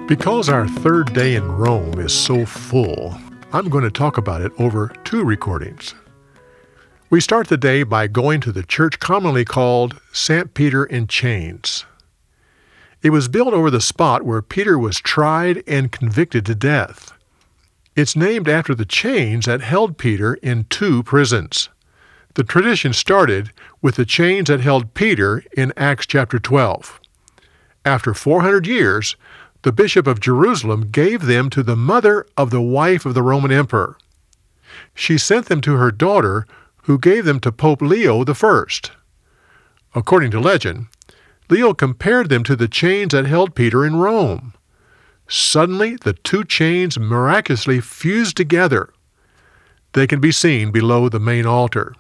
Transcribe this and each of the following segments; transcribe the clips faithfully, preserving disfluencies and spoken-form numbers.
Because our third day in Rome is so full, I'm going to talk about it over two recordings. We start the day by going to the church commonly called Saint Peter in Chains. It was built over the spot where Peter was tried and convicted to death. It's named after the chains that held Peter in two prisons. The tradition started with the chains that held Peter in Acts chapter twelve. After four hundred years, the Bishop of Jerusalem gave them to the mother of the wife of the Roman emperor. She sent them to her daughter, who gave them to Pope Leo the First. According to legend, Leo compared them to the chains that held Peter in Rome. Suddenly, the two chains miraculously fused together. They can be seen below the main altar.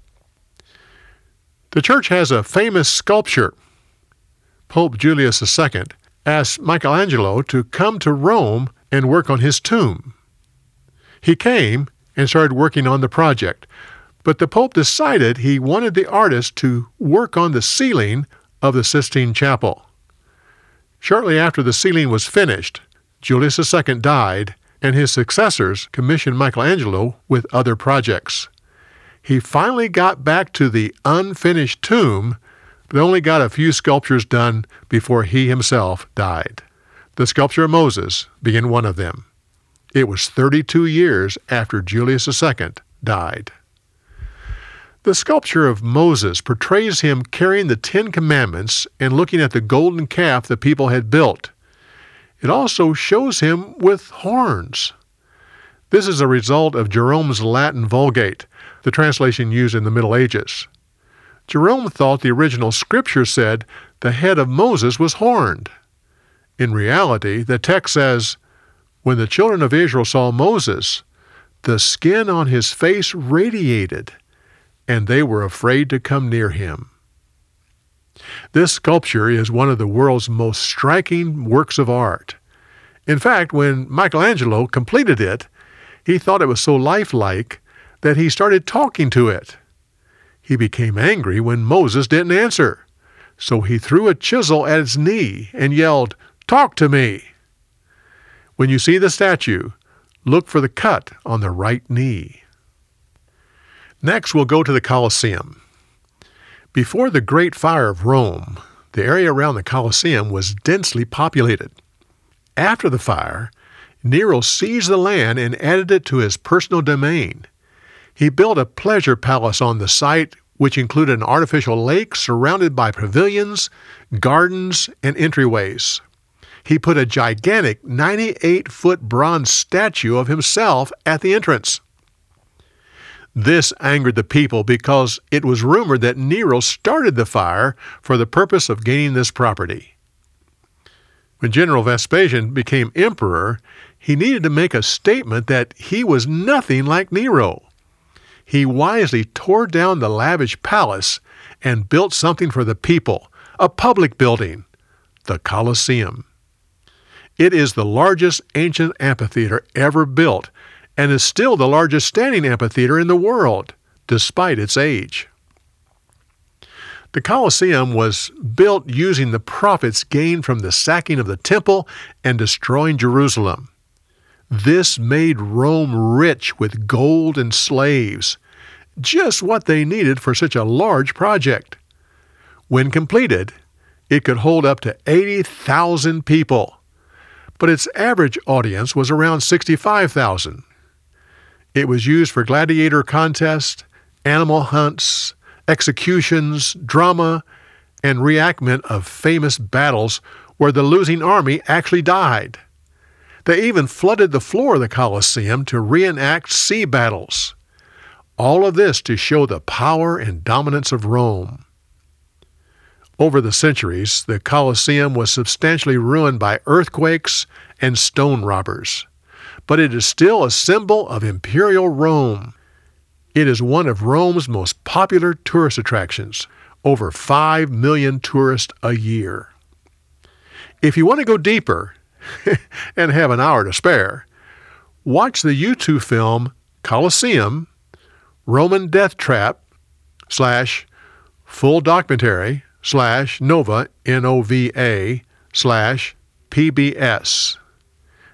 The church has a famous sculpture. Pope Julius the Second asked Michelangelo to come to Rome and work on his tomb. He came and started working on the project, but the Pope decided he wanted the artist to work on the ceiling of the Sistine Chapel. Shortly after the ceiling was finished, Julius the Second died, and his successors commissioned Michelangelo with other projects. He finally got back to the unfinished tomb, but only got a few sculptures done before he himself died. The sculpture of Moses being one of them. It was thirty-two years after Julius the Second died. The sculpture of Moses portrays him carrying the Ten Commandments and looking at the golden calf the people had built. It also shows him with horns. This is a result of Jerome's Latin Vulgate, the translation used in the Middle Ages. Jerome thought the original scripture said the head of Moses was horned. In reality, the text says, "When the children of Israel saw Moses, the skin on his face radiated, and they were afraid to come near him." This sculpture is one of the world's most striking works of art. In fact, when Michelangelo completed it, he thought it was so lifelike that he started talking to it. He became angry when Moses didn't answer, so he threw a chisel at its knee and yelled, "Talk to me!" When you see the statue, look for the cut on the right knee. Next, we'll go to the Colosseum. Before the Great Fire of Rome, the area around the Colosseum was densely populated. After the fire, Nero seized the land and added it to his personal domain. He built a pleasure palace on the site, which included an artificial lake surrounded by pavilions, gardens, and entryways. He put a gigantic ninety-eight foot bronze statue of himself at the entrance. This angered the people because it was rumored that Nero started the fire for the purpose of gaining this property. When General Vespasian became emperor, he needed to make a statement that he was nothing like Nero. He wisely tore down the lavish palace and built something for the people, a public building, the Colosseum. It is the largest ancient amphitheater ever built, and is still the largest standing amphitheater in the world, despite its age. The Colosseum was built using the profits gained from the sacking of the temple and destroying Jerusalem. This made Rome rich with gold and slaves, just what they needed for such a large project. When completed, it could hold up to eighty thousand people, but its average audience was around sixty-five thousand. It was used for gladiator contests, animal hunts, executions, drama, and reenactment of famous battles where the losing army actually died. They even flooded the floor of the Colosseum to reenact sea battles. All of this to show the power and dominance of Rome. Over the centuries, the Colosseum was substantially ruined by earthquakes and stone robbers. But it is still a symbol of imperial Rome. It is one of Rome's most popular tourist attractions, over five million tourists a year. If you want to go deeper and have an hour to spare, watch the YouTube film Colosseum, Roman Death Trap, slash full documentary, slash Nova, N O V A, slash P B S.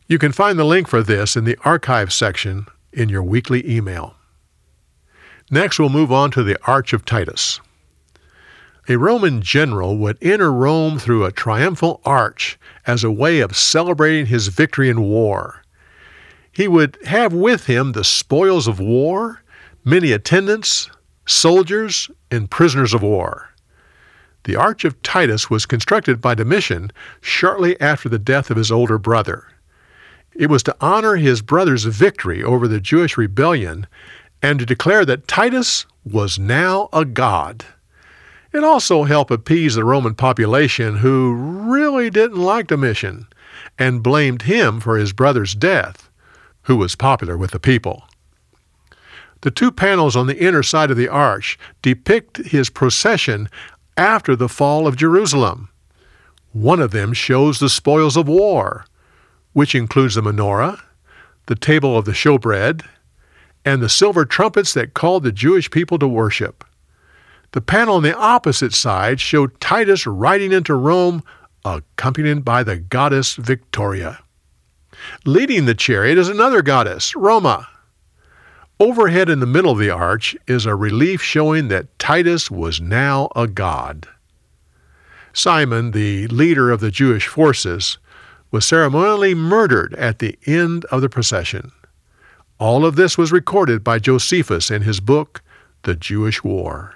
You can find the link for this in the archive section in your weekly email. Next, we'll move on to the Arch of Titus. A Roman general would enter Rome through a triumphal arch as a way of celebrating his victory in war. He would have with him the spoils of war, many attendants, soldiers, and prisoners of war. The Arch of Titus was constructed by Domitian shortly after the death of his older brother. It was to honor his brother's victory over the Jewish rebellion and to declare that Titus was now a god. It also helped appease the Roman population who really didn't like Domitian and blamed him for his brother's death, who was popular with the people. The two panels on the inner side of the arch depict his procession after the fall of Jerusalem. One of them shows the spoils of war, which includes the menorah, the table of the showbread, and the silver trumpets that called the Jewish people to worship. The panel on the opposite side showed Titus riding into Rome, accompanied by the goddess Victoria. Leading the chariot is another goddess, Roma. Overhead in the middle of the arch is a relief showing that Titus was now a god. Simon, the leader of the Jewish forces, was ceremonially murdered at the end of the procession. All of this was recorded by Josephus in his book, The Jewish War.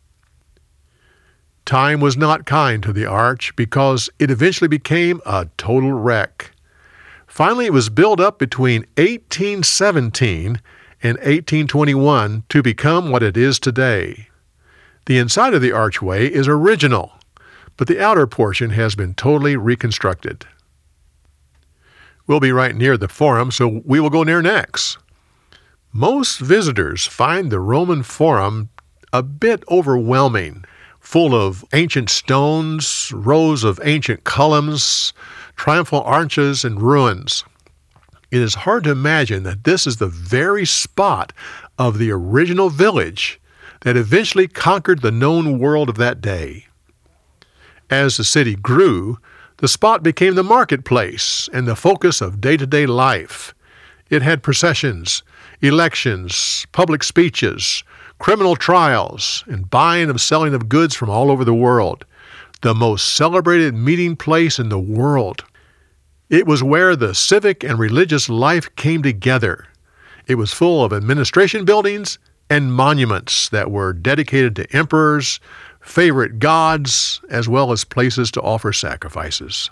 Time was not kind to the arch because it eventually became a total wreck. Finally, it was built up between eighteen seventeen and eighteen twenty-one to become what it is today. The inside of the archway is original, but the outer portion has been totally reconstructed. We'll be right near the Forum, so we will go near next. Most visitors find the Roman Forum a bit overwhelming, full of ancient stones, rows of ancient columns, triumphal arches, and ruins. It is hard to imagine that this is the very spot of the original village that eventually conquered the known world of that day. As the city grew, the spot became the marketplace and the focus of day-to-day life. It had processions, elections, public speeches, criminal trials, and buying and selling of goods from all over the world, the most celebrated meeting place in the world. It was where the civic and religious life came together. It was full of administration buildings and monuments that were dedicated to emperors, favorite gods, as well as places to offer sacrifices.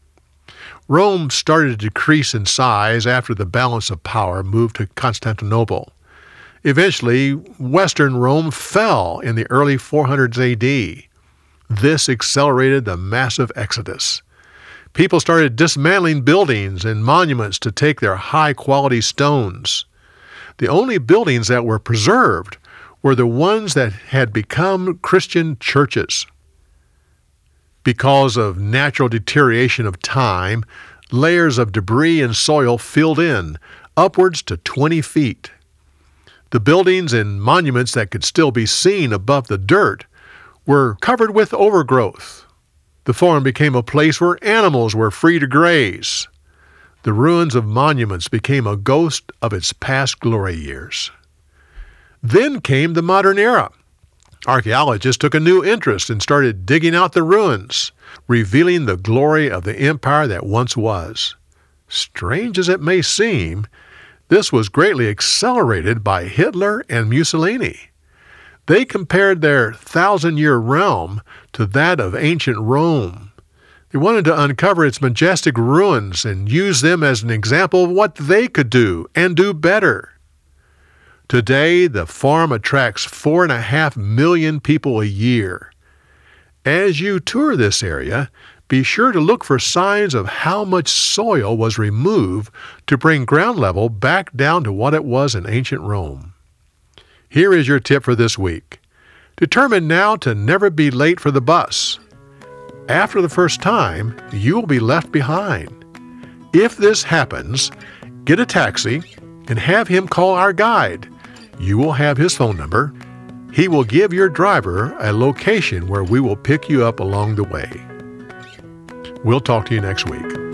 Rome started to decrease in size after the balance of power moved to Constantinople. Eventually, Western Rome fell in the early four hundreds A D. This accelerated the massive exodus. People started dismantling buildings and monuments to take their high-quality stones. The only buildings that were preserved were the ones that had become Christian churches. Because of natural deterioration of time, layers of debris and soil filled in, upwards to twenty feet. The buildings and monuments that could still be seen above the dirt were covered with overgrowth. The Forum became a place where animals were free to graze. The ruins of monuments became a ghost of its past glory years. Then came the modern era. Archaeologists took a new interest and started digging out the ruins, revealing the glory of the empire that once was. Strange as it may seem, this was greatly accelerated by Hitler and Mussolini. They compared their thousand-year realm to that of ancient Rome. They wanted to uncover its majestic ruins and use them as an example of what they could do and do better. Today, the Forum attracts four and a half million people a year. As you tour this area, be sure to look for signs of how much soil was removed to bring ground level back down to what it was in ancient Rome. Here is your tip for this week. Determine now to never be late for the bus. After the first time, you will be left behind. If this happens, get a taxi and have him call our guide. You will have his phone number. He will give your driver a location where we will pick you up along the way. We'll talk to you next week.